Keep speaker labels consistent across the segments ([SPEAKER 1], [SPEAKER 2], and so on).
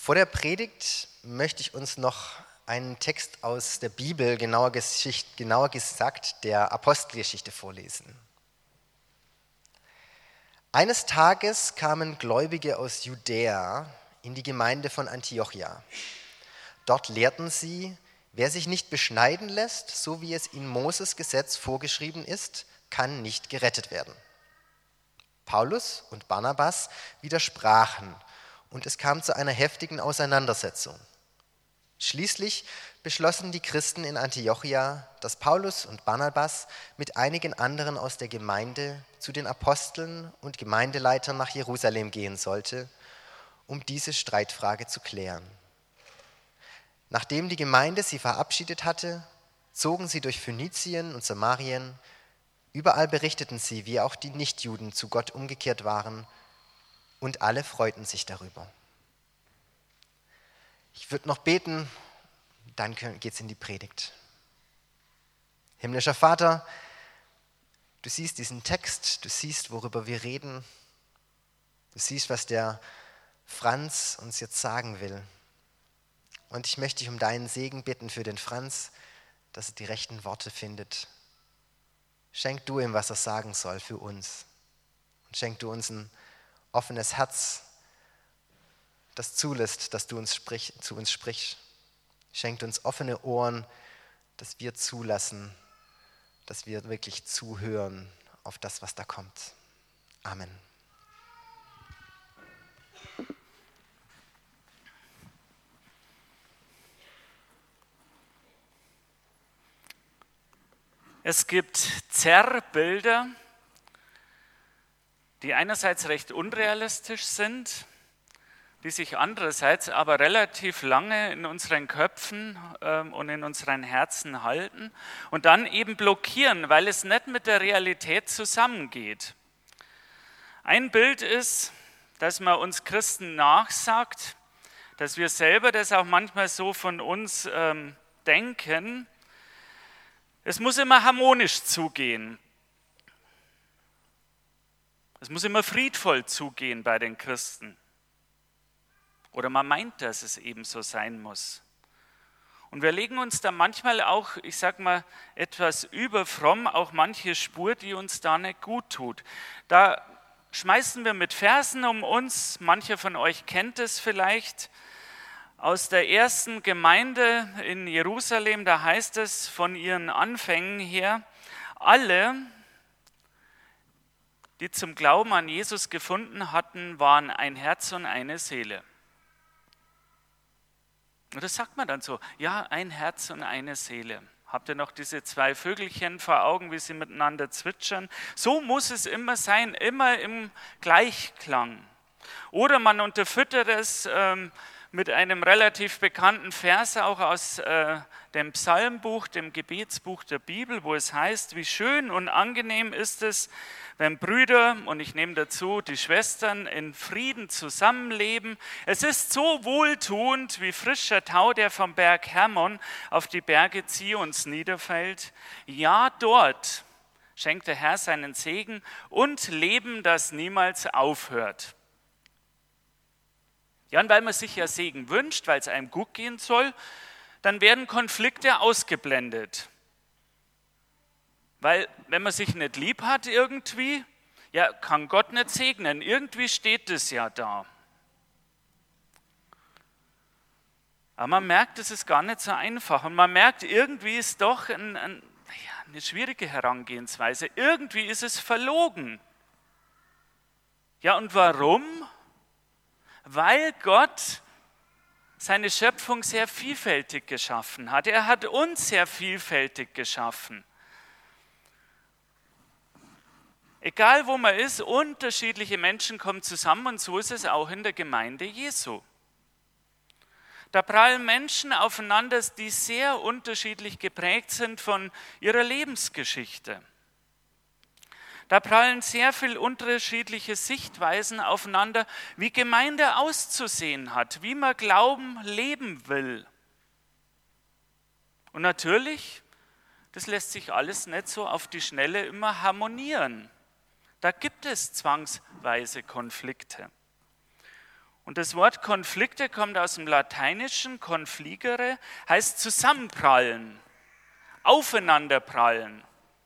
[SPEAKER 1] Vor der Predigt möchte ich uns noch einen Text aus der Bibel, genauer gesagt der Apostelgeschichte, vorlesen. Eines Tages kamen Gläubige aus Judäa in die Gemeinde von Antiochia. Dort lehrten sie, wer sich nicht beschneiden lässt, so wie es in Moses Gesetz vorgeschrieben ist, kann nicht gerettet werden. Paulus und Barnabas widersprachen und es kam zu einer heftigen Auseinandersetzung. Schließlich beschlossen die Christen in Antiochia, dass Paulus und Barnabas mit einigen anderen aus der Gemeinde zu den Aposteln und Gemeindeleitern nach Jerusalem gehen sollte, um diese Streitfrage zu klären. Nachdem die Gemeinde sie verabschiedet hatte, zogen sie durch Phönizien und Samarien. Überall berichteten sie, wie auch die Nichtjuden zu Gott umgekehrt waren, und alle freuten sich darüber. Ich würde noch beten, dann geht's in die Predigt. Himmlischer Vater, du siehst diesen Text, du siehst, worüber wir reden, du siehst, was der Franz uns jetzt sagen will. Und ich möchte dich um deinen Segen bitten für den Franz, dass er die rechten Worte findet. Schenk du ihm, was er sagen soll für uns. Und schenk du uns ein offenes Herz, das zulässt, dass du zu uns sprichst. Schenk uns offene Ohren, dass wir zulassen, dass wir wirklich zuhören auf das, was da kommt. Amen.
[SPEAKER 2] Es gibt Zerrbilder, die einerseits recht unrealistisch sind, die sich andererseits aber relativ lange in unseren Köpfen und in unseren Herzen halten und dann eben blockieren, weil es nicht mit der Realität zusammengeht. Ein Bild ist, dass man uns Christen nachsagt, dass wir selber das auch manchmal so von uns denken. Es muss immer harmonisch zugehen. Es muss immer friedvoll zugehen bei den Christen. Oder man meint, dass es eben so sein muss. Und wir legen uns da manchmal auch, ich sag mal, etwas überfromm, auch manche Spur, die uns da nicht gut tut. Da schmeißen wir mit Versen um uns, mancher von euch kennt es vielleicht, aus der ersten Gemeinde in Jerusalem, da heißt es von ihren Anfängen her, alle, die zum Glauben an Jesus gefunden hatten, waren ein Herz und eine Seele. Und das sagt man dann so, ja, ein Herz und eine Seele. Habt ihr noch diese zwei Vögelchen vor Augen, wie sie miteinander zwitschern? So muss es immer sein, immer im Gleichklang. Oder man unterfüttert es mit einem relativ bekannten Vers auch aus dem Psalmbuch, dem Gebetsbuch der Bibel, wo es heißt, wie schön und angenehm ist es, wenn Brüder, und ich nehme dazu die Schwestern, in Frieden zusammenleben. Es ist so wohltuend wie frischer Tau, der vom Berg Hermon auf die Berge Zions niederfällt. Ja, dort schenkt der Herr seinen Segen und Leben, das niemals aufhört. Ja, und weil man sich ja Segen wünscht, weil es einem gut gehen soll, dann werden Konflikte ausgeblendet. Weil wenn man sich nicht lieb hat irgendwie, ja, kann Gott nicht segnen. Irgendwie steht es ja da. Aber man merkt, es ist gar nicht so einfach. Und man merkt, irgendwie ist doch eine schwierige Herangehensweise. Irgendwie ist es verlogen. Ja, und warum? Weil Gott seine Schöpfung sehr vielfältig geschaffen hat. Er hat uns sehr vielfältig geschaffen. Egal wo man ist, unterschiedliche Menschen kommen zusammen und so ist es auch in der Gemeinde Jesu. Da prallen Menschen aufeinander, die sehr unterschiedlich geprägt sind von ihrer Lebensgeschichte. Da prallen sehr viele unterschiedliche Sichtweisen aufeinander, wie Gemeinde auszusehen hat, wie man Glauben leben will. Und natürlich, das lässt sich alles nicht so auf die Schnelle immer harmonieren. Da gibt es zwangsweise Konflikte. Und das Wort Konflikte kommt aus dem Lateinischen, confligere, heißt zusammenprallen, aufeinanderprallen.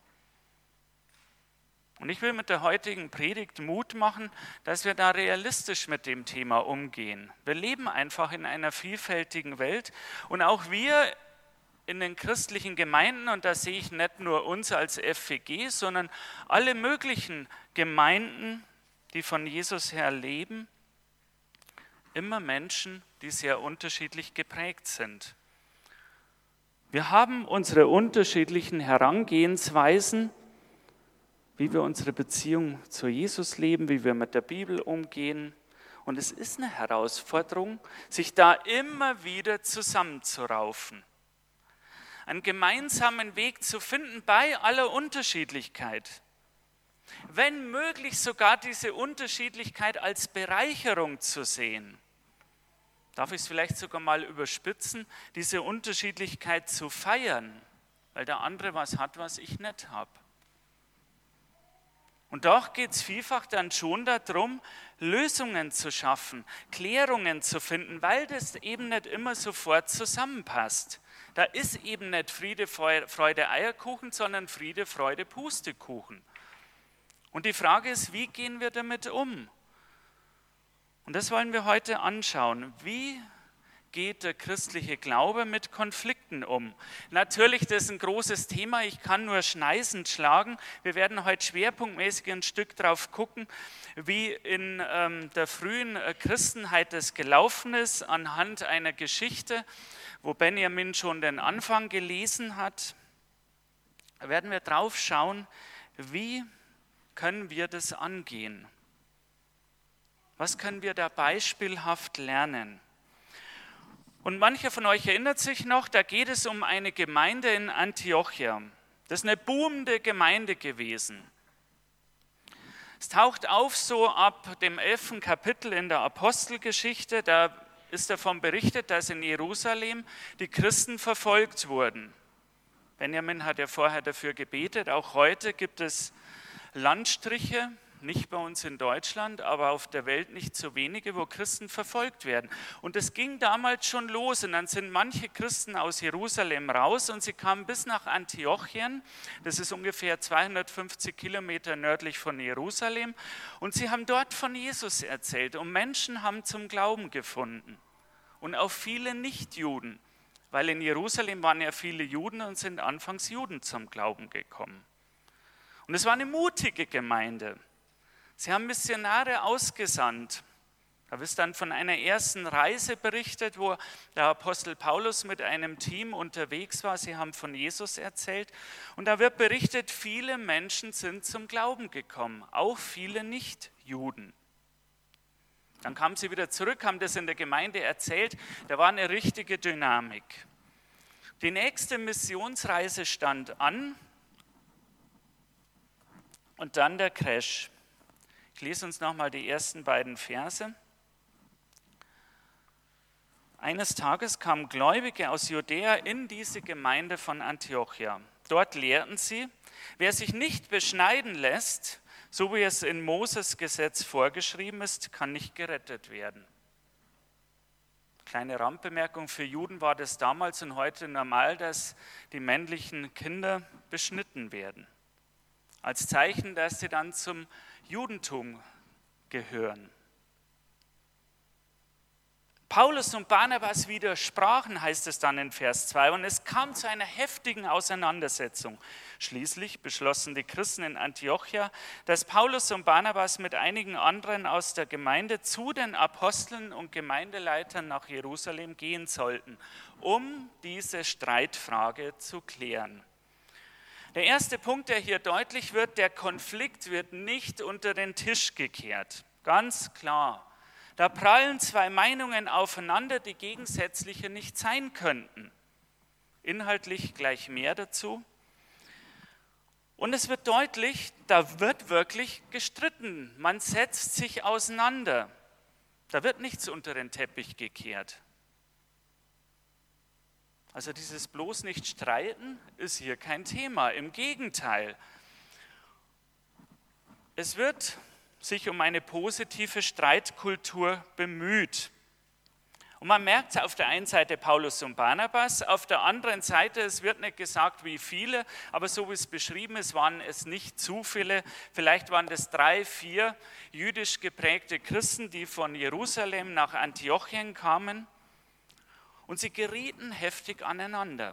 [SPEAKER 2] Und ich will mit der heutigen Predigt Mut machen, dass wir da realistisch mit dem Thema umgehen. Wir leben einfach in einer vielfältigen Welt und auch wir in den christlichen Gemeinden, und da sehe ich nicht nur uns als FWG, sondern alle möglichen Gemeinden, die von Jesus her leben, immer Menschen, die sehr unterschiedlich geprägt sind. Wir haben unsere unterschiedlichen Herangehensweisen, wie wir unsere Beziehung zu Jesus leben, wie wir mit der Bibel umgehen. Und es ist eine Herausforderung, sich da immer wieder zusammenzuraufen. Einen gemeinsamen Weg zu finden bei aller Unterschiedlichkeit. Wenn möglich sogar diese Unterschiedlichkeit als Bereicherung zu sehen. Darf ich es vielleicht sogar mal überspitzen, diese Unterschiedlichkeit zu feiern, weil der andere was hat, was ich nicht habe. Und doch geht es vielfach dann schon darum, Lösungen zu schaffen, Klärungen zu finden, weil das eben nicht immer sofort zusammenpasst. Da ist eben nicht Friede, Freude, Eierkuchen, sondern Friede, Freude, Pustekuchen. Und die Frage ist, wie gehen wir damit um? Und das wollen wir heute anschauen. Wie geht der christliche Glaube mit Konflikten um? Natürlich, das ist ein großes Thema, ich kann nur schneisend schlagen. Wir werden heute schwerpunktmäßig ein Stück drauf gucken, wie in der frühen Christenheit das gelaufen ist, anhand einer Geschichte, wo Benjamin schon den Anfang gelesen hat. Da werden wir drauf schauen, wie können wir das angehen? Was können wir da beispielhaft lernen? Und mancher von euch erinnert sich noch, da geht es um eine Gemeinde in Antiochia. Das ist eine boomende Gemeinde gewesen. Es taucht auf so ab dem 11. Kapitel in der Apostelgeschichte, da ist davon berichtet, dass in Jerusalem die Christen verfolgt wurden. Benjamin hat ja vorher dafür gebetet, auch heute gibt es Landstriche, nicht bei uns in Deutschland, aber auf der Welt nicht so wenige, wo Christen verfolgt werden. Und es ging damals schon los und dann sind manche Christen aus Jerusalem raus und sie kamen bis nach Antiochien, das ist ungefähr 250 Kilometer nördlich von Jerusalem, und sie haben dort von Jesus erzählt und Menschen haben zum Glauben gefunden und auch viele Nichtjuden, weil in Jerusalem waren ja viele Juden und sind anfangs Juden zum Glauben gekommen. Und es war eine mutige Gemeinde. Sie haben Missionare ausgesandt. Da wird dann von einer ersten Reise berichtet, wo der Apostel Paulus mit einem Team unterwegs war. Sie haben von Jesus erzählt. Und da wird berichtet, viele Menschen sind zum Glauben gekommen, auch viele Nichtjuden. Dann kamen sie wieder zurück, haben das in der Gemeinde erzählt. Da war eine richtige Dynamik. Die nächste Missionsreise stand an und dann der Crash. Ich lese uns nochmal die ersten beiden Verse. Eines Tages kamen Gläubige aus Judäa in diese Gemeinde von Antiochia. Dort lehrten sie, wer sich nicht beschneiden lässt, so wie es in Moses Gesetz vorgeschrieben ist, kann nicht gerettet werden. Kleine Randbemerkung, für Juden war das damals und heute normal, dass die männlichen Kinder beschnitten werden. Als Zeichen, dass sie dann zum Judentum gehören. Paulus und Barnabas widersprachen, heißt es dann in Vers 2, und es kam zu einer heftigen Auseinandersetzung. Schließlich beschlossen die Christen in Antiochia, dass Paulus und Barnabas mit einigen anderen aus der Gemeinde zu den Aposteln und Gemeindeleitern nach Jerusalem gehen sollten, um diese Streitfrage zu klären. Der erste Punkt, der hier deutlich wird, der Konflikt wird nicht unter den Tisch gekehrt. Ganz klar. Da prallen zwei Meinungen aufeinander, die gegensätzliche nicht sein könnten. Inhaltlich gleich mehr dazu. Und es wird deutlich, da wird wirklich gestritten. Man setzt sich auseinander. Da wird nichts unter den Teppich gekehrt. Also dieses bloß nicht streiten ist hier kein Thema. Im Gegenteil. Es wird sich um eine positive Streitkultur bemüht. Und man merkt auf der einen Seite Paulus und Barnabas, auf der anderen Seite, es wird nicht gesagt, wie viele, aber so wie es beschrieben ist, waren es nicht zu viele. Vielleicht waren das 3, 4 jüdisch geprägte Christen, die von Jerusalem nach Antiochien kamen. Und sie gerieten heftig aneinander.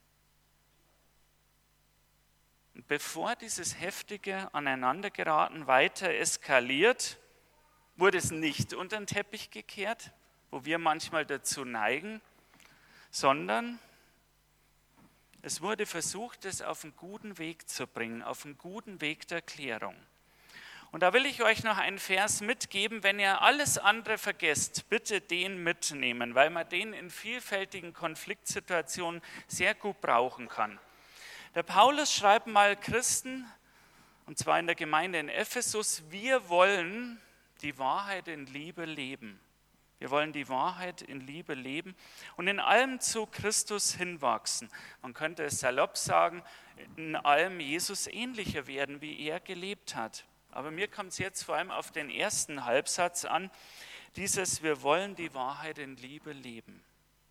[SPEAKER 2] Und bevor dieses heftige Aneinandergeraten weiter eskaliert, wurde es nicht unter den Teppich gekehrt, wo wir manchmal dazu neigen, sondern es wurde versucht, es auf einen guten Weg zu bringen, auf einen guten Weg der Klärung. Und da will ich euch noch einen Vers mitgeben, wenn ihr alles andere vergesst, bitte den mitnehmen, weil man den in vielfältigen Konfliktsituationen sehr gut brauchen kann. Der Paulus schreibt mal Christen, und zwar in der Gemeinde in Ephesus, wir wollen die Wahrheit in Liebe leben. Wir wollen die Wahrheit in Liebe leben und in allem zu Christus hinwachsen. Man könnte es salopp sagen, in allem Jesus ähnlicher werden, wie er gelebt hat. Aber mir kommt es jetzt vor allem auf den ersten Halbsatz an, dieses wir wollen die Wahrheit in Liebe leben.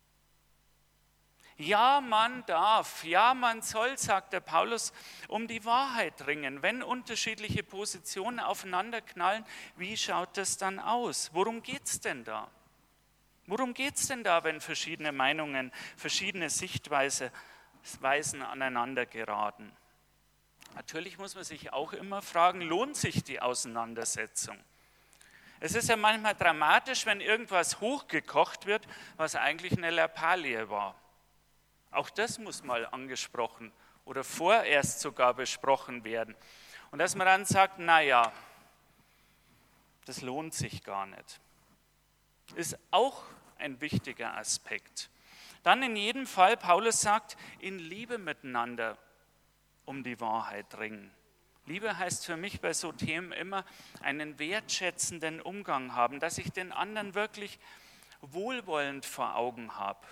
[SPEAKER 2] Ja, man darf, ja, man soll, sagt der Paulus, um die Wahrheit ringen. Wenn unterschiedliche Positionen aufeinander knallen, wie schaut das dann aus? Worum geht es denn da? Worum geht es denn da, wenn verschiedene Meinungen, verschiedene Sichtweisen aneinander geraten? Natürlich muss man sich auch immer fragen, lohnt sich die Auseinandersetzung? Es ist ja manchmal dramatisch, wenn irgendwas hochgekocht wird, was eigentlich eine Lappalie war. Auch das muss mal angesprochen oder vorerst sogar besprochen werden. Und dass man dann sagt, naja, das lohnt sich gar nicht. Ist auch ein wichtiger Aspekt. Dann in jedem Fall, Paulus sagt, in Liebe miteinander um die Wahrheit ringen. Liebe heißt für mich bei so Themen immer einen wertschätzenden Umgang haben, dass ich den anderen wirklich wohlwollend vor Augen habe.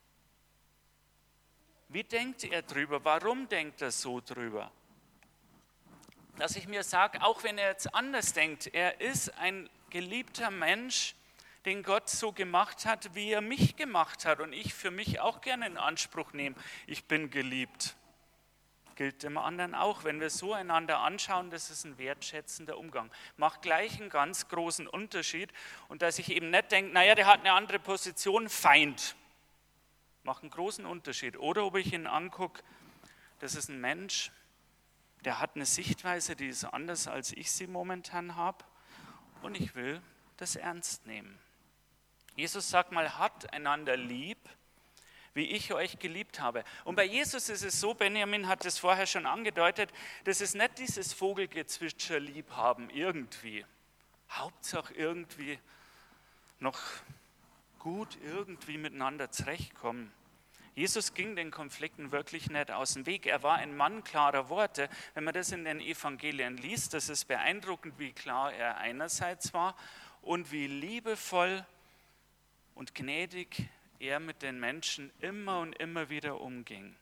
[SPEAKER 2] Wie denkt er drüber? Warum denkt er so drüber? Dass ich mir sage, auch wenn er jetzt anders denkt, er ist ein geliebter Mensch, den Gott so gemacht hat, wie er mich gemacht hat und ich für mich auch gerne in Anspruch nehme, ich bin geliebt. Gilt dem anderen auch. Wenn wir so einander anschauen, das ist ein wertschätzender Umgang. Macht gleich einen ganz großen Unterschied und dass ich eben nicht denke, naja, der hat eine andere Position, Feind. Macht einen großen Unterschied. Oder ob ich ihn angucke, das ist ein Mensch, der hat eine Sichtweise, die ist anders, als ich sie momentan habe und ich will das ernst nehmen. Jesus sagt mal, habt einander lieb, wie ich euch geliebt habe. Und bei Jesus ist es so, Benjamin hat es vorher schon angedeutet, das ist nicht dieses Vogelgezwitscher liebhaben irgendwie. Hauptsache irgendwie noch gut irgendwie miteinander zurechtkommen. Jesus ging den Konflikten wirklich nicht aus dem Weg. Er war ein Mann klarer Worte. Wenn man das in den Evangelien liest, das ist beeindruckend, wie klar er einerseits war und wie liebevoll und gnädig er mit den Menschen immer und immer wieder umging.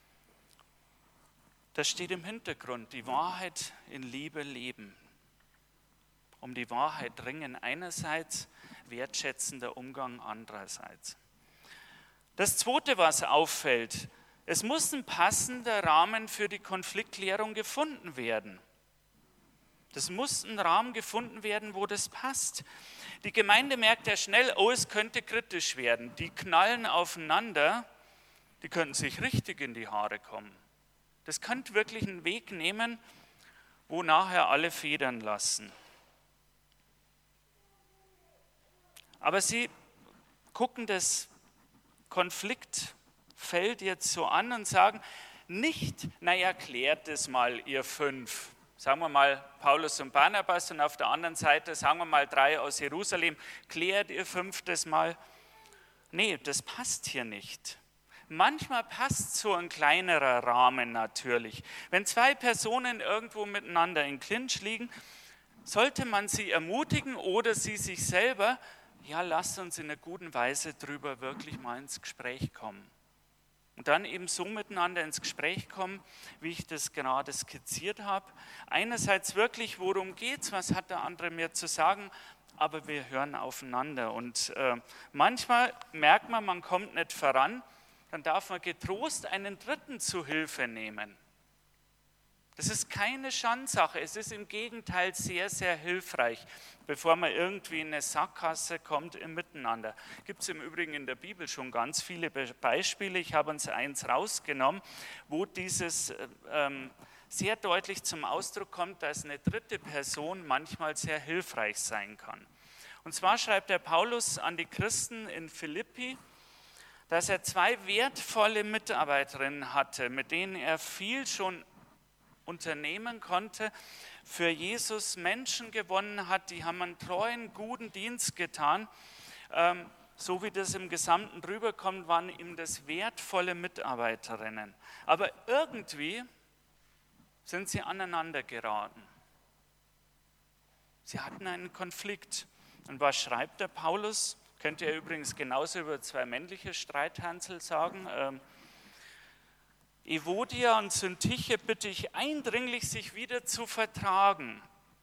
[SPEAKER 2] Das steht im Hintergrund, die Wahrheit in Liebe leben. Um die Wahrheit ringen einerseits, wertschätzender Umgang andererseits. Das Zweite, was auffällt, es muss ein passender Rahmen für die Konfliktklärung gefunden werden. Das muss ein Rahmen gefunden werden, wo das passt. Die Gemeinde merkt ja schnell, oh, es könnte kritisch werden. Die knallen aufeinander, die könnten sich richtig in die Haare kommen. Das könnte wirklich einen Weg nehmen, wo nachher alle federn lassen. Aber sie gucken das Konfliktfeld jetzt so an und sagen, nicht, naja, klärt das mal, ihr 5. Sagen wir mal Paulus und Barnabas und auf der anderen Seite, sagen wir mal 3 aus Jerusalem, klärt ihr 5 das mal. Nee, das passt hier nicht. Manchmal passt so ein kleinerer Rahmen natürlich. Wenn 2 Personen irgendwo miteinander in Clinch liegen, sollte man sie ermutigen oder sie sich selber, ja, lasst uns in einer guten Weise drüber wirklich mal ins Gespräch kommen. Und dann eben so miteinander ins Gespräch kommen, wie ich das gerade skizziert habe. Einerseits wirklich, worum geht's, was hat der andere mir zu sagen, aber wir hören aufeinander. Und manchmal merkt man kommt nicht voran, dann darf man getrost einen Dritten zu Hilfe nehmen. Das ist keine Schandsache, es ist im Gegenteil sehr, sehr hilfreich, bevor man irgendwie in eine Sackgasse kommt im Miteinander. Gibt es im Übrigen in der Bibel schon ganz viele Beispiele, ich habe uns eins rausgenommen, wo dieses sehr deutlich zum Ausdruck kommt, dass eine dritte Person manchmal sehr hilfreich sein kann. Und zwar schreibt der Paulus an die Christen in Philippi, dass er 2 wertvolle Mitarbeiterinnen hatte, mit denen er viel schon unternehmen konnte, für Jesus Menschen gewonnen hat, die haben einen treuen, guten Dienst getan. So wie das im Gesamten rüberkommt, waren ihm das wertvolle Mitarbeiterinnen. Aber irgendwie sind sie aneinander geraten. Sie hatten einen Konflikt. Und was schreibt der Paulus? Könnt ihr übrigens genauso über 2 männliche Streithansel sagen. Evodia und Syntyche bitte ich eindringlich, sich wieder zu vertragen.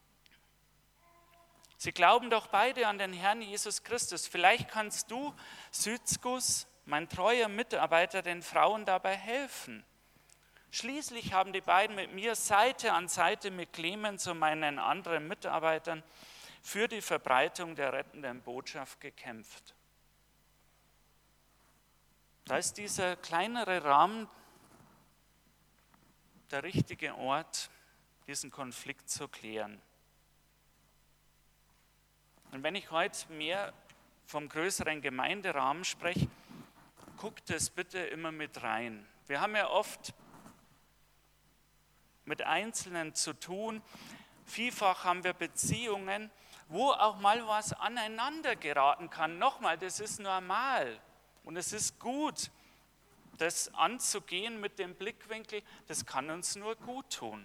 [SPEAKER 2] Sie glauben doch beide an den Herrn Jesus Christus. Vielleicht kannst du, Syzkus, mein treuer Mitarbeiter, den Frauen dabei helfen. Schließlich haben die beiden mit mir Seite an Seite mit Clemens und meinen anderen Mitarbeitern für die Verbreitung der rettenden Botschaft gekämpft. Da ist dieser kleinere Rahmen der richtige Ort, diesen Konflikt zu klären. Und wenn ich heute mehr vom größeren Gemeinderahmen spreche, guckt es bitte immer mit rein. Wir haben ja oft mit Einzelnen zu tun. Vielfach haben wir Beziehungen, wo auch mal was aneinander geraten kann. Nochmal, das ist normal und es ist gut, das anzugehen mit dem Blickwinkel, das kann uns nur gut tun.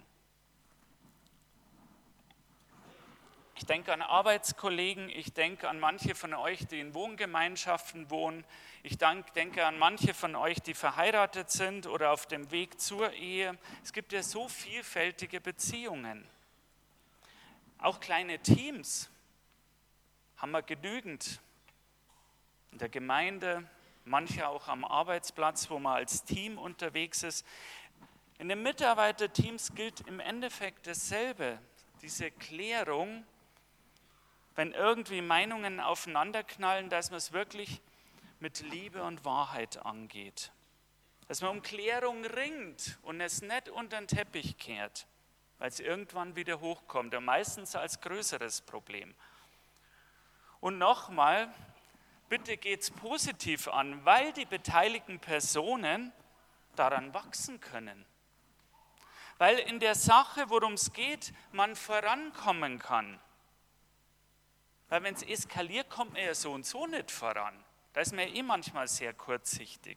[SPEAKER 2] Ich denke an Arbeitskollegen, ich denke an manche von euch, die in Wohngemeinschaften wohnen. Ich denke an manche von euch, die verheiratet sind oder auf dem Weg zur Ehe. Es gibt ja so vielfältige Beziehungen. Auch kleine Teams haben wir genügend. In der Gemeinde, manche auch am Arbeitsplatz, wo man als Team unterwegs ist. In den Mitarbeiterteams gilt im Endeffekt dasselbe. Diese Klärung, wenn irgendwie Meinungen aufeinanderknallen, dass man es wirklich mit Liebe und Wahrheit angeht. Dass man um Klärung ringt und es nicht unter den Teppich kehrt, weil es irgendwann wieder hochkommt und meistens als größeres Problem. Und nochmal, bitte geht es positiv an, weil die beteiligten Personen daran wachsen können. Weil in der Sache, worum es geht, man vorankommen kann. Weil wenn es eskaliert, kommt man ja so und so nicht voran. Da ist man ja manchmal sehr kurzsichtig.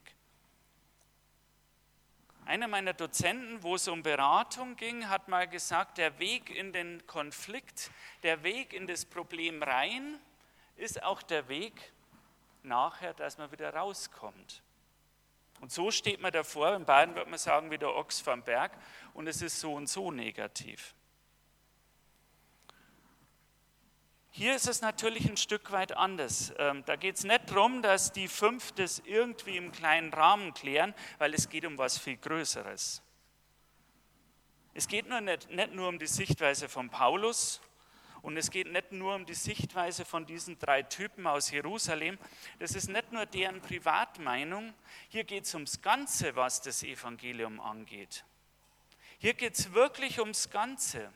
[SPEAKER 2] Einer meiner Dozenten, wo es um Beratung ging, hat mal gesagt, der Weg in den Konflikt, der Weg in das Problem rein, ist auch der Weg nachher, dass man wieder rauskommt. Und so steht man davor, in Bayern würde man sagen, wie der Ochs vom Berg, und es ist so und so negativ. Hier ist es natürlich ein Stück weit anders. Da geht es nicht darum, dass die 5 das irgendwie im kleinen Rahmen klären, weil es geht um was viel Größeres. Es geht nicht nur um die Sichtweise von Paulus und es geht nicht nur um die Sichtweise von diesen 3 Typen aus Jerusalem. Das ist nicht nur deren Privatmeinung. Hier geht es ums Ganze, was das Evangelium angeht. Hier geht es wirklich ums Ganze.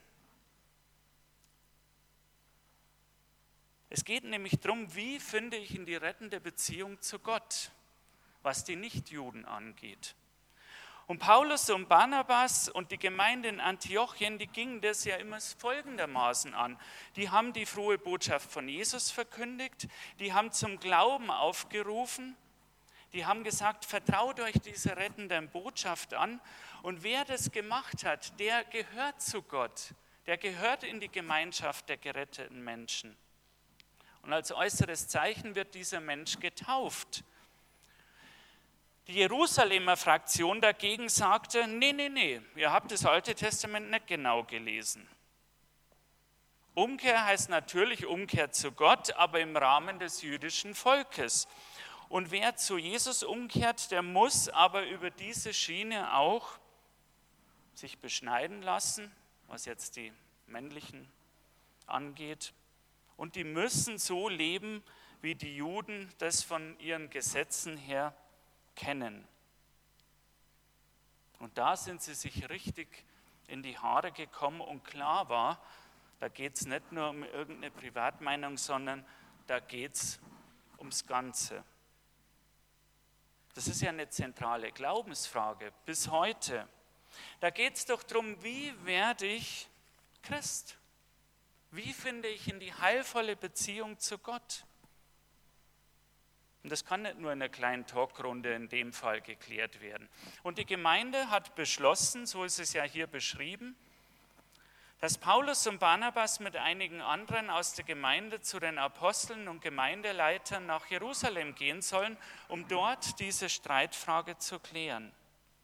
[SPEAKER 2] Es geht nämlich darum, wie finde ich in die rettende Beziehung zu Gott, was die Nichtjuden angeht. Und Paulus und Barnabas und die Gemeinde in Antiochien, die gingen das ja immer folgendermaßen an. Die haben die frohe Botschaft von Jesus verkündigt, die haben zum Glauben aufgerufen, die haben gesagt, vertraut euch dieser rettenden Botschaft an. Und wer das gemacht hat, der gehört zu Gott, der gehört in die Gemeinschaft der geretteten Menschen. Und als äußeres Zeichen wird dieser Mensch getauft. Die Jerusalemer Fraktion dagegen sagte, nee, ihr habt das Alte Testament nicht genau gelesen. Umkehr heißt natürlich Umkehr zu Gott, aber im Rahmen des jüdischen Volkes. Und wer zu Jesus umkehrt, der muss aber über diese Schiene auch sich beschneiden lassen, was jetzt die männlichen angeht. Und die müssen so leben, wie die Juden das von ihren Gesetzen her kennen. Und da sind sie sich richtig in die Haare gekommen und klar war, da geht es nicht nur um irgendeine Privatmeinung, sondern da geht es ums Ganze. Das ist ja eine zentrale Glaubensfrage bis heute. Da geht es doch darum, wie werde ich Christ? Wie finde ich in die heilvolle Beziehung zu Gott? Und das kann nicht nur in einer kleinen Talkrunde in dem Fall geklärt werden. Und die Gemeinde hat beschlossen, so ist es ja hier beschrieben, dass Paulus und Barnabas mit einigen anderen aus der Gemeinde zu den Aposteln und Gemeindeleitern nach Jerusalem gehen sollen, um dort diese Streitfrage zu klären.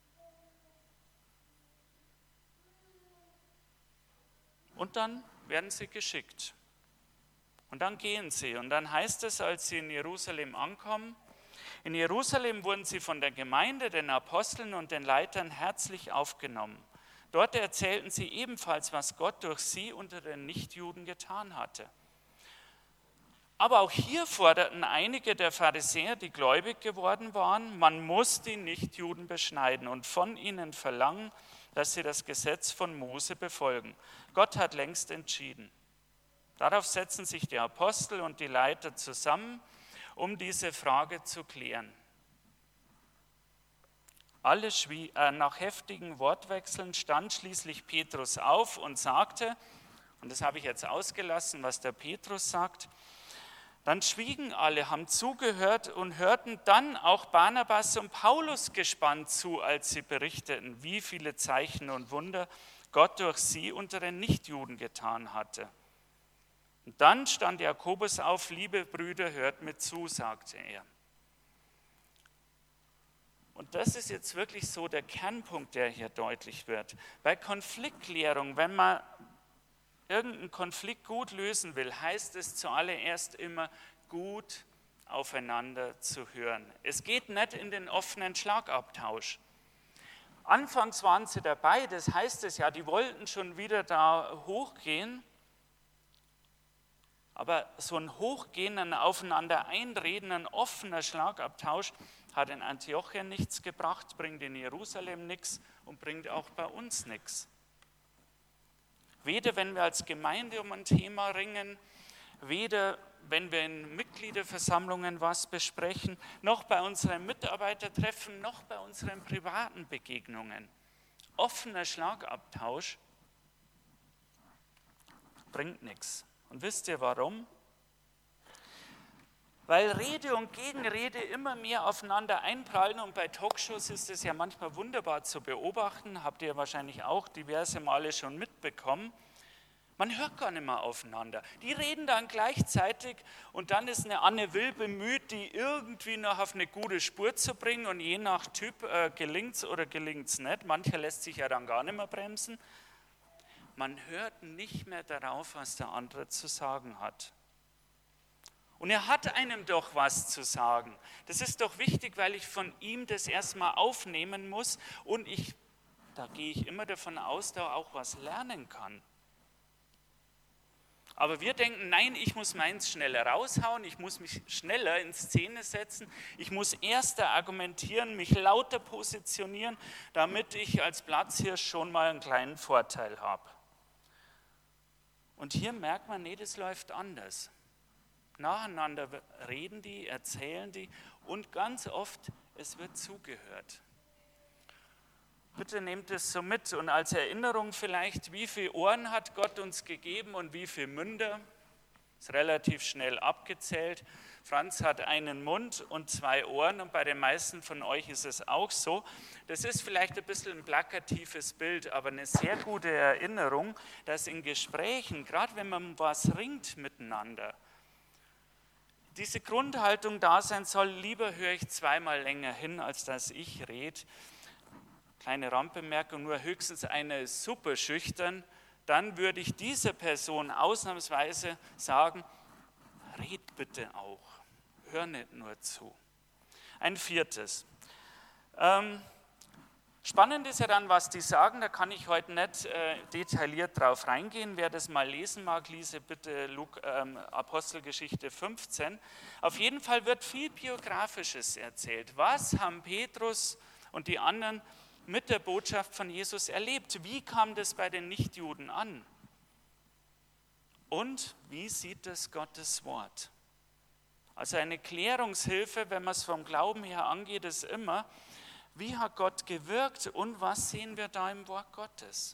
[SPEAKER 2] Und dann werden sie geschickt. Und dann gehen sie. Und dann heißt es, als sie in Jerusalem ankommen, in Jerusalem wurden sie von der Gemeinde, den Aposteln und den Leitern herzlich aufgenommen. Dort erzählten sie ebenfalls, was Gott durch sie unter den Nichtjuden getan hatte. Aber auch hier forderten einige der Pharisäer, die gläubig geworden waren, man muss die Nichtjuden beschneiden und von ihnen verlangen, dass sie das Gesetz von Mose befolgen. Gott hat längst entschieden. Darauf setzen sich die Apostel und die Leiter zusammen, um diese Frage zu klären. Nach heftigen Wortwechseln stand schließlich Petrus auf und sagte, und das habe ich jetzt ausgelassen, was der Petrus sagt, dann schwiegen alle, haben zugehört und hörten dann auch Barnabas und Paulus gespannt zu, als sie berichteten, wie viele Zeichen und Wunder Gott durch sie unter den Nichtjuden getan hatte. Und dann stand Jakobus auf, liebe Brüder, hört mir zu, sagte er. Und das ist jetzt wirklich so der Kernpunkt, der hier deutlich wird. Bei Konfliktklärung, wenn man irgendeinen Konflikt gut lösen will, heißt es zuallererst immer, gut aufeinander zu hören. Es geht nicht in den offenen Schlagabtausch. Anfangs waren sie dabei, das heißt es ja, die wollten schon wieder da hochgehen. Aber so ein Hochgehen, ein Aufeinander einreden, ein offener Schlagabtausch hat in Antiochien nichts gebracht, bringt in Jerusalem nichts und bringt auch bei uns nichts. Weder wenn wir als Gemeinde um ein Thema ringen, weder wenn wir in Mitgliederversammlungen was besprechen, noch bei unseren Mitarbeitertreffen, noch bei unseren privaten Begegnungen. Offener Schlagabtausch bringt nichts. Und wisst ihr warum? Weil Rede und Gegenrede immer mehr aufeinander einprallen und bei Talkshows ist es ja manchmal wunderbar zu beobachten, habt ihr wahrscheinlich auch diverse Male schon mitbekommen. Man hört gar nicht mehr aufeinander. Die reden dann gleichzeitig und dann ist eine Anne Will bemüht, die irgendwie noch auf eine gute Spur zu bringen und je nach Typ gelingt es oder gelingt es nicht. Mancher lässt sich ja dann gar nicht mehr bremsen. Man hört nicht mehr darauf, was der andere zu sagen hat. Und er hat einem doch was zu sagen. Das ist doch wichtig, weil ich von ihm das erstmal aufnehmen muss und da gehe ich immer davon aus, da auch was lernen kann. Aber wir denken, nein, ich muss meins schneller raushauen, ich muss mich schneller in Szene setzen, ich muss erster argumentieren, mich lauter positionieren, damit ich als Platzhirsch schon mal einen kleinen Vorteil habe. Und hier merkt man, nee, das läuft anders. Nacheinander reden die, erzählen die und ganz oft, es wird zugehört. Bitte nehmt es so mit und als Erinnerung vielleicht, wie viele Ohren hat Gott uns gegeben und wie viele Münder? Ist relativ schnell abgezählt. Franz hat einen Mund und 2 Ohren und bei den meisten von euch ist es auch so. Das ist vielleicht ein bisschen ein plakatives Bild, aber eine sehr gute Erinnerung, dass in Gesprächen, gerade wenn man was ringt miteinander, diese Grundhaltung da sein soll, lieber höre ich zweimal länger hin, als dass ich rede. Kleine Randbemerkung, nur höchstens einer ist super schüchtern, dann würde ich dieser Person ausnahmsweise sagen, red bitte auch, hör nicht nur zu. Ein viertes. Spannend ist ja dann, was die sagen, da kann ich heute nicht detailliert drauf reingehen. Wer das mal lesen mag, lese bitte Apostelgeschichte 15. Auf jeden Fall wird viel Biografisches erzählt. Was haben Petrus und die anderen mit der Botschaft von Jesus erlebt? Wie kam das bei den Nichtjuden an? Und wie sieht es Gottes Wort? Also eine Klärungshilfe, wenn man es vom Glauben her angeht, ist immer, wie hat Gott gewirkt und was sehen wir da im Wort Gottes?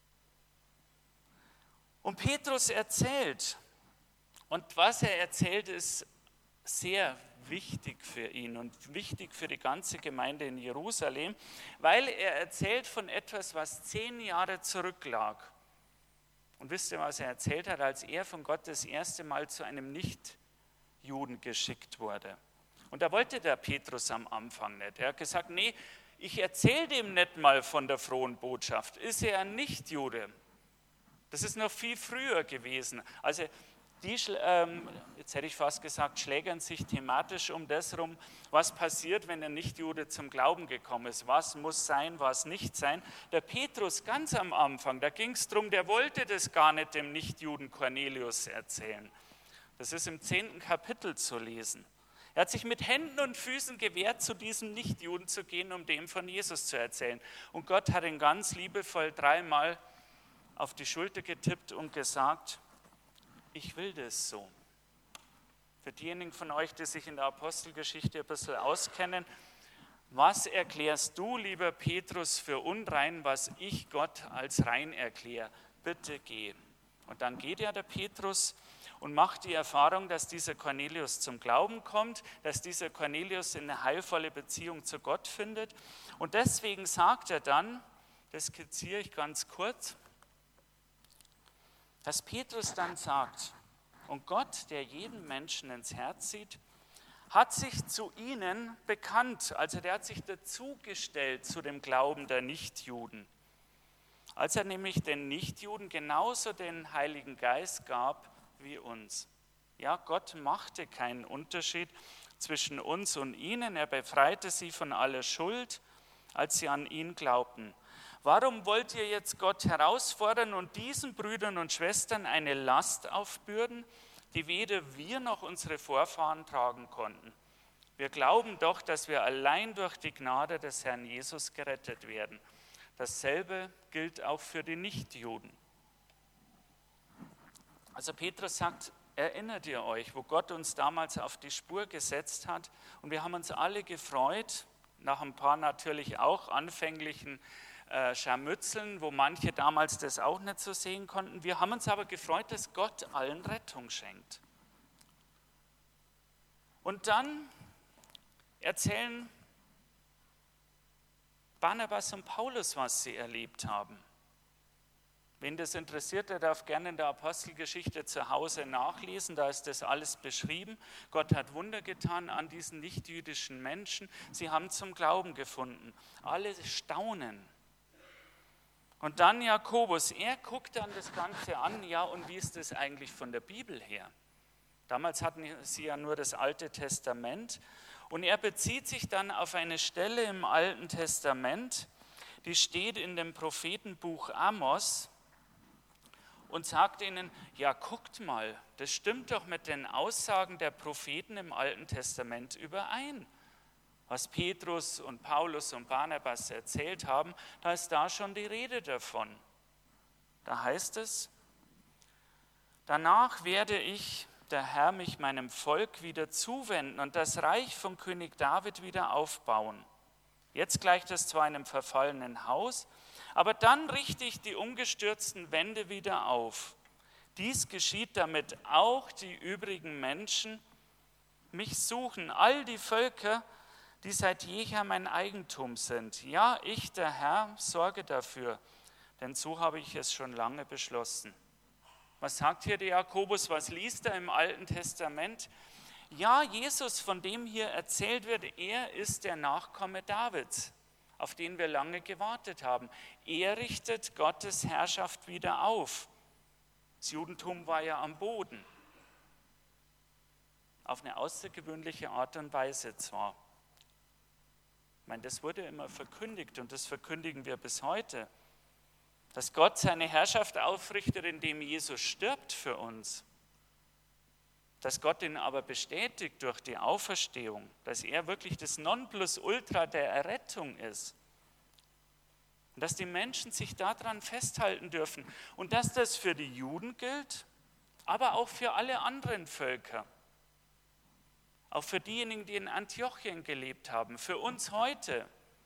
[SPEAKER 2] Und Petrus erzählt, und was er erzählt, ist sehr wichtig für ihn und wichtig für die ganze Gemeinde in Jerusalem, weil er erzählt von etwas, was 10 Jahre zurücklag. Und wisst ihr, was er erzählt hat, als er von Gott das erste Mal zu einem Nichtjuden geschickt wurde? Und da wollte der Petrus am Anfang nicht. Er hat gesagt, nee, ich erzähle dem nicht mal von der frohen Botschaft. Ist er ein Nichtjude? Das ist noch viel früher gewesen. Also die, jetzt hätte ich fast gesagt, schlägern sich thematisch um das rum, was passiert, wenn ein Nichtjude zum Glauben gekommen ist. Was muss sein, was nicht sein. Der Petrus ganz am Anfang, da ging es darum, der wollte das gar nicht dem Nichtjuden Cornelius erzählen. Das ist im 10. Kapitel zu lesen. Er hat sich mit Händen und Füßen gewehrt, zu diesem Nichtjuden zu gehen, um dem von Jesus zu erzählen. Und Gott hat ihn ganz liebevoll 3-mal auf die Schulter getippt und gesagt, ich will das so. Für diejenigen von euch, die sich in der Apostelgeschichte ein bisschen auskennen, was erklärst du, lieber Petrus, für unrein, was ich Gott als rein erkläre? Bitte geh. Und dann geht ja der Petrus und macht die Erfahrung, dass dieser Cornelius zum Glauben kommt, dass dieser Cornelius eine heilvolle Beziehung zu Gott findet. Und deswegen sagt er dann, das skizziere ich ganz kurz, dass Petrus dann sagt, und Gott, der jeden Menschen ins Herz sieht, hat sich zu ihnen bekannt, also der hat sich dazugestellt zu dem Glauben der Nichtjuden. Als er nämlich den Nichtjuden genauso den Heiligen Geist gab wie uns. Ja, Gott machte keinen Unterschied zwischen uns und ihnen. Er befreite sie von aller Schuld, als sie an ihn glaubten. Warum wollt ihr jetzt Gott herausfordern und diesen Brüdern und Schwestern eine Last aufbürden, die weder wir noch unsere Vorfahren tragen konnten? Wir glauben doch, dass wir allein durch die Gnade des Herrn Jesus gerettet werden. Dasselbe gilt auch für die Nichtjuden. Also Petrus sagt, erinnert ihr euch, wo Gott uns damals auf die Spur gesetzt hat? Und wir haben uns alle gefreut, nach ein paar natürlich auch anfänglichen Scharmützeln, wo manche damals das auch nicht so sehen konnten. Wir haben uns aber gefreut, dass Gott allen Rettung schenkt. Und dann erzählen Barnabas und Paulus, was sie erlebt haben. Wen das interessiert, der darf gerne in der Apostelgeschichte zu Hause nachlesen, da ist das alles beschrieben. Gott hat Wunder getan an diesen nichtjüdischen Menschen. Sie haben zum Glauben gefunden. Alle staunen. Und dann Jakobus, er guckt dann das Ganze an, ja, und wie ist das eigentlich von der Bibel her? Damals hatten sie ja nur das Alte Testament. Und er bezieht sich dann auf eine Stelle im Alten Testament, die steht in dem Prophetenbuch Amos, und sagt ihnen, ja, guckt mal, das stimmt doch mit den Aussagen der Propheten im Alten Testament überein. Was Petrus und Paulus und Barnabas erzählt haben, da ist da schon die Rede davon. Da heißt es, danach werde ich, der Herr, mich meinem Volk wieder zuwenden und das Reich von König David wieder aufbauen. Jetzt gleicht es zwar einem verfallenen Haus, aber dann richte ich die umgestürzten Wände wieder auf. Dies geschieht, damit auch die übrigen Menschen mich suchen, all die Völker, die seit jeher mein Eigentum sind. Ja, ich, der Herr, sorge dafür, denn so habe ich es schon lange beschlossen. Was sagt hier der Jakobus, was liest er im Alten Testament? Ja, Jesus, von dem hier erzählt wird, er ist der Nachkomme Davids, auf den wir lange gewartet haben. Er richtet Gottes Herrschaft wieder auf. Das Judentum war ja am Boden. Auf eine außergewöhnliche Art und Weise zwar. Ich meine, das wurde immer verkündigt und das verkündigen wir bis heute. Dass Gott seine Herrschaft aufrichtet, indem Jesus stirbt für uns. Dass Gott ihn aber bestätigt durch die Auferstehung, dass er wirklich das Nonplusultra der Errettung ist. Und dass die Menschen sich daran festhalten dürfen. Und dass das für die Juden gilt, aber auch für alle anderen Völker. Auch für diejenigen, die in Antiochien gelebt haben, für uns heute.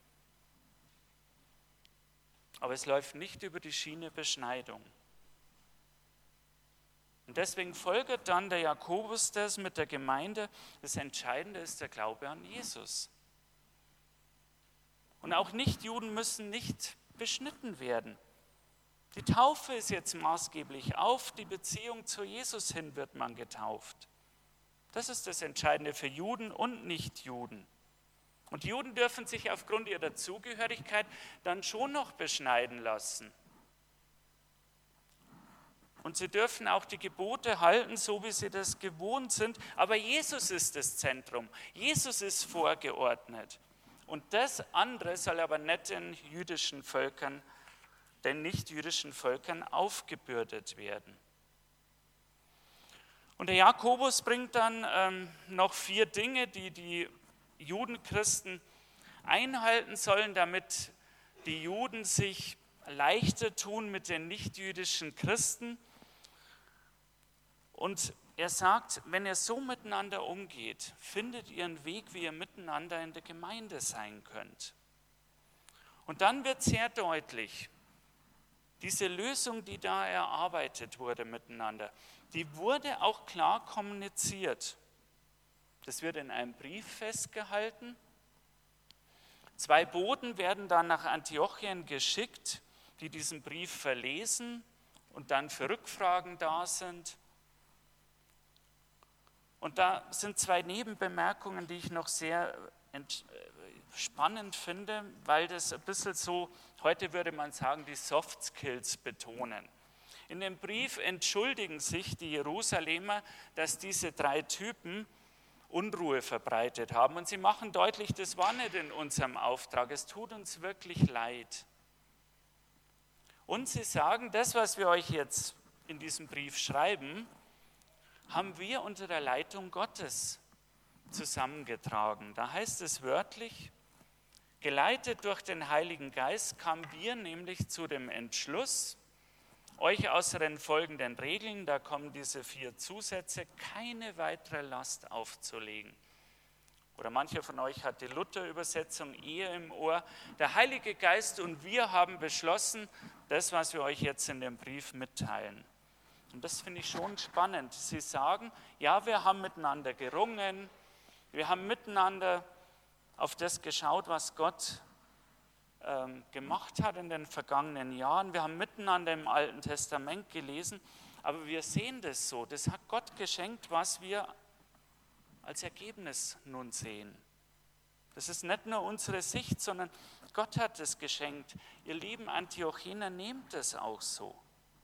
[SPEAKER 2] Aber es läuft nicht über die Schiene Beschneidung. Und deswegen folgert dann der Jakobus das mit der Gemeinde. Das Entscheidende ist der Glaube an Jesus. Und auch Nichtjuden müssen nicht beschnitten werden. Die Taufe ist jetzt maßgeblich. Auf die Beziehung zu Jesus hin wird man getauft. Das ist das Entscheidende für Juden und Nichtjuden. Und Juden dürfen sich aufgrund ihrer Zugehörigkeit dann schon noch beschneiden lassen. Und sie dürfen auch die Gebote halten, so wie sie das gewohnt sind. Aber Jesus ist das Zentrum. Jesus ist vorgeordnet. Und das andere soll aber nicht den nicht-jüdischen Völkern aufgebürdet werden. Und der Jakobus bringt dann noch 4 Dinge, die die Judenchristen einhalten sollen, damit die Juden sich leichter tun mit den nichtjüdischen Christen. Und er sagt, wenn ihr so miteinander umgeht, findet ihr einen Weg, wie ihr miteinander in der Gemeinde sein könnt. Und dann wird sehr deutlich, diese Lösung, die da erarbeitet wurde miteinander, die wurde auch klar kommuniziert. Das wird in einem Brief festgehalten. 2 Boten werden dann nach Antiochien geschickt, die diesen Brief verlesen und dann für Rückfragen da sind. Und da sind 2 Nebenbemerkungen, die ich noch sehr spannend finde, weil das ein bisschen so, heute würde man sagen, die Soft Skills betonen. In dem Brief entschuldigen sich die Jerusalemer, dass diese 3 Typen Unruhe verbreitet haben. Und sie machen deutlich, das war nicht in unserem Auftrag, es tut uns wirklich leid. Und sie sagen, das, was wir euch jetzt in diesem Brief schreiben, haben wir unter der Leitung Gottes zusammengetragen. Da heißt es wörtlich, geleitet durch den Heiligen Geist kamen wir nämlich zu dem Entschluss, euch außer den folgenden Regeln, da kommen diese 4 Zusätze, keine weitere Last aufzulegen. Oder mancher von euch hat die Luther-Übersetzung eher im Ohr. Der Heilige Geist und wir haben beschlossen, das, was wir euch jetzt in dem Brief mitteilen. Und das finde ich schon spannend. Sie sagen, ja, wir haben miteinander gerungen, wir haben miteinander auf das geschaut, was Gott gemacht hat in den vergangenen Jahren. Wir haben miteinander im Alten Testament gelesen, aber wir sehen das so. Das hat Gott geschenkt, was wir als Ergebnis nun sehen. Das ist nicht nur unsere Sicht, sondern Gott hat es geschenkt. Ihr lieben Antiochener, nehmt es auch so.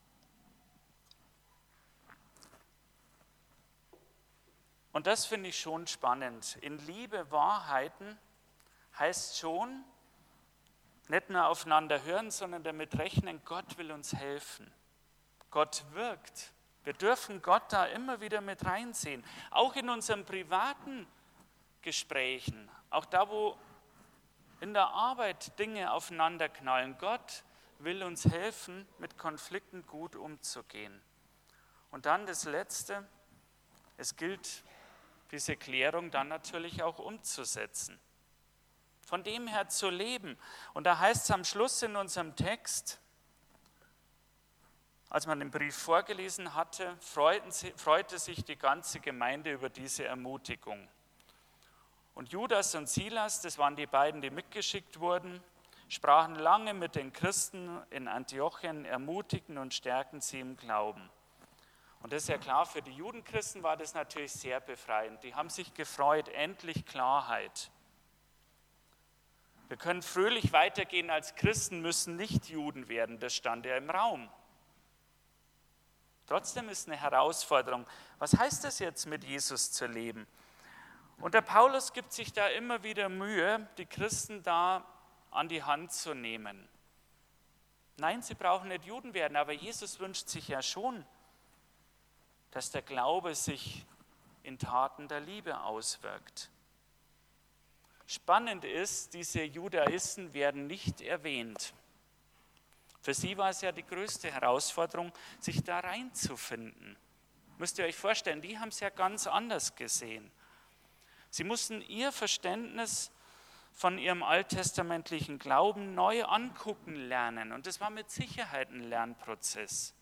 [SPEAKER 2] Und das finde ich schon spannend. In Liebe Wahrheiten heißt schon, nicht nur aufeinander hören, sondern damit rechnen, Gott will uns helfen. Gott wirkt. Wir dürfen Gott da immer wieder mit reinsehen. Auch in unseren privaten Gesprächen, auch da, wo in der Arbeit Dinge aufeinander knallen. Gott will uns helfen, mit Konflikten gut umzugehen. Und dann das Letzte, es gilt, diese Klärung dann natürlich auch umzusetzen. Von dem her zu leben. Und da heißt es am Schluss in unserem Text, als man den Brief vorgelesen hatte, freute sich die ganze Gemeinde über diese Ermutigung. Und Judas und Silas, das waren die beiden, die mitgeschickt wurden, sprachen lange mit den Christen in Antiochien, ermutigten und stärkten sie im Glauben. Und das ist ja klar, für die Judenchristen war das natürlich sehr befreiend. Die haben sich gefreut, endlich Klarheit. Wir können fröhlich weitergehen als Christen, müssen nicht Juden werden, das stand ja im Raum. Trotzdem ist eine Herausforderung. Was heißt es jetzt, mit Jesus zu leben? Und der Paulus gibt sich da immer wieder Mühe, die Christen da an die Hand zu nehmen. Nein, sie brauchen nicht Juden werden, aber Jesus wünscht sich ja schon, dass der Glaube sich in Taten der Liebe auswirkt. Spannend ist, diese Judaisten werden nicht erwähnt. Für sie war es ja die größte Herausforderung, sich da reinzufinden. Müsst ihr euch vorstellen, die haben es ja ganz anders gesehen. Sie mussten ihr Verständnis von ihrem alttestamentlichen Glauben neu angucken lernen. Und das war mit Sicherheit ein Lernprozess.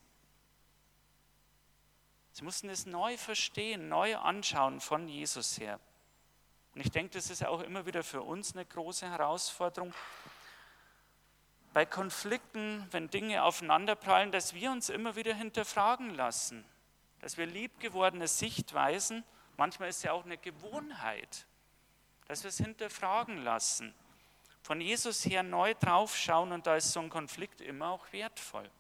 [SPEAKER 2] Sie mussten es neu verstehen, neu anschauen von Jesus her. Und ich denke, das ist auch immer wieder für uns eine große Herausforderung, bei Konflikten, wenn Dinge aufeinanderprallen, dass wir uns immer wieder hinterfragen lassen, dass wir liebgewordene Sichtweisen, manchmal ist es ja auch eine Gewohnheit, dass wir es hinterfragen lassen, von Jesus her neu draufschauen und da ist so ein Konflikt immer auch wertvoll.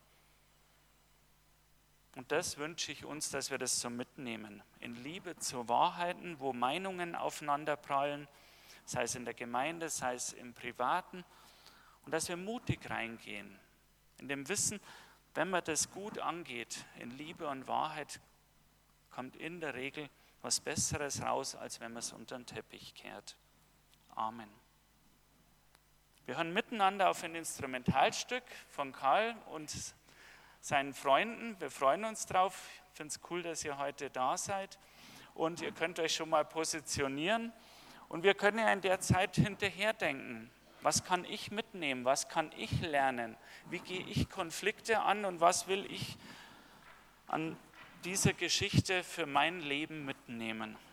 [SPEAKER 2] Und das wünsche ich uns, dass wir das so mitnehmen, in Liebe zu Wahrheiten, wo Meinungen aufeinanderprallen, sei es in der Gemeinde, sei es im Privaten, und dass wir mutig reingehen, in dem Wissen, wenn man das gut angeht, in Liebe und Wahrheit, kommt in der Regel was Besseres raus, als wenn man es unter den Teppich kehrt. Amen. Wir hören miteinander auf ein Instrumentalstück von Karl und seinen Freunden. Wir freuen uns drauf. Ich finde es cool, dass ihr heute da seid. Und ihr könnt euch schon mal positionieren. Und wir können ja in der Zeit hinterherdenken. Was kann ich mitnehmen? Was kann ich lernen? Wie gehe ich Konflikte an? Und was will ich an dieser Geschichte für mein Leben mitnehmen?